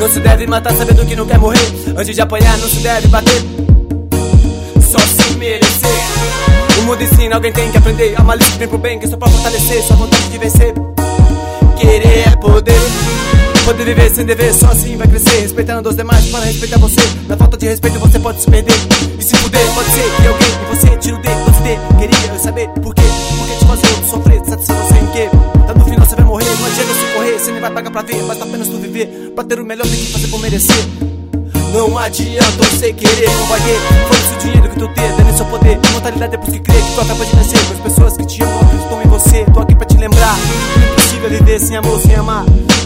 se deve matar sabendo que não quer morrer. Antes de apanhar não se deve bater, só se merecer. O mundo ensina, alguém tem que aprender. A malícia vem pro bem, que é só pra fortalecer sua vontade de vencer. Querer é poder, poder viver sem dever, só assim vai crescer. Respeitando os demais para respeitar você. Na falta de respeito você pode se perder. E se puder, pode ser que alguém em você tire o dedo, você queria saber por quê? Porque te fazer outro sofrer, satisfação sem quê? Tá no final você vai morrer, não adianta você correr. Você nem vai pagar pra ver, basta apenas tu viver. Pra ter o melhor tem que fazer por merecer. Não adianta você querer, não vai ter. Foda-se o dinheiro que tu tem, dando seu poder. Mortalidade é por que crê que tu acaba de nascer. Com as pessoas que te amam, acreditam em você. Tô aqui pra te lembrar, é impossível viver sem amor, sem amar.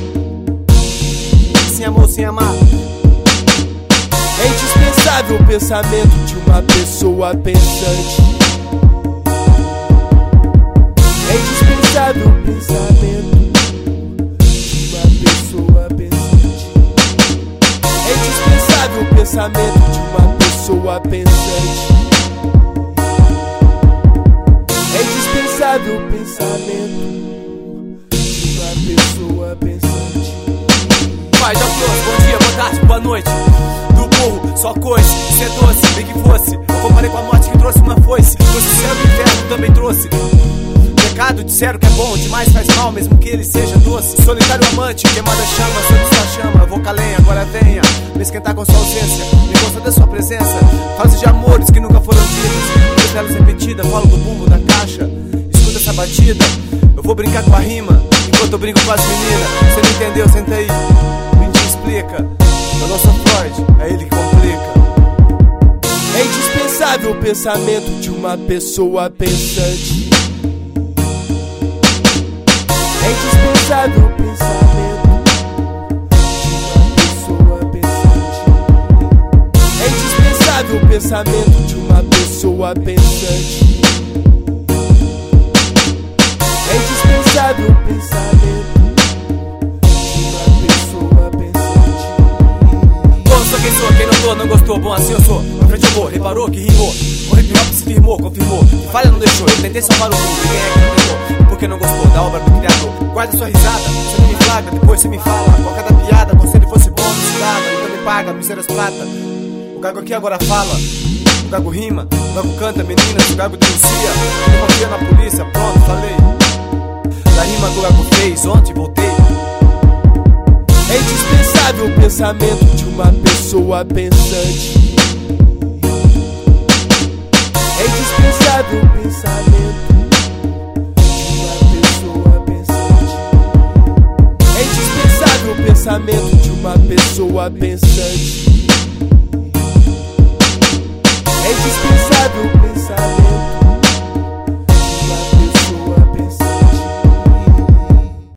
Sem amor, sem amar. É indispensável o pensamento de uma pessoa pensante. É indispensável o pensamento de uma pessoa pensante. É indispensável o pensamento de uma pessoa pensante. É indispensável o pensamento de uma pessoa pensante. Pai da flor, bom dia, boa tarde, boa noite. Do burro, só coice, ser doce, bem que fosse. Eu comparei com a morte que trouxe uma foice. Trouxe o céu do inferno, também trouxe. Pecado, disseram que é bom, demais faz mal, mesmo que ele seja doce. Solitário amante, queimada chama, sob sua chama. Eu vou calenha, agora venha me esquentar com sua ausência. Me gosta da sua presença. Frases de amores que nunca foram ditas, dois belos repetidas, colo do bumbo da caixa. Escuta essa batida, eu vou brincar com a rima enquanto eu brinco com as meninas. Você não entendeu, senta aí, me explica. Eu não sou Freud, é ele que complica. É indispensável o pensamento de uma pessoa pensante. É indispensável o pensamento de uma pessoa pensante. É indispensável o pensamento de uma pessoa pensante. É indispensável o pensamento de uma pessoa pensante. Bom, sou quem sou, quem não tô, não gostou, bom assim eu sou. Pra frente eu vou, reparou que rimou. O hip hop se firmou, confirmou. Que falha não deixou, eu tentei salvar o mundo. E quem é que não tentou? Porque não gostou da obra do criador. Guarda sua risada, você não me flagra, depois você me fala. Qual cada piada, como se ele fosse bom, não se dava. Então me paga, misérias prata. O gago aqui agora fala. O gago rima, o gago canta, meninas, o gago denuncia. Eu confio na polícia, pronto, falei. Da rima que o gago fez, ontem voltei. É indispensável o pensamento de uma pessoa pensante. É indispensável o pensamento de uma pessoa pensante. É indispensável o pensamento de uma pessoa pensante. É indispensável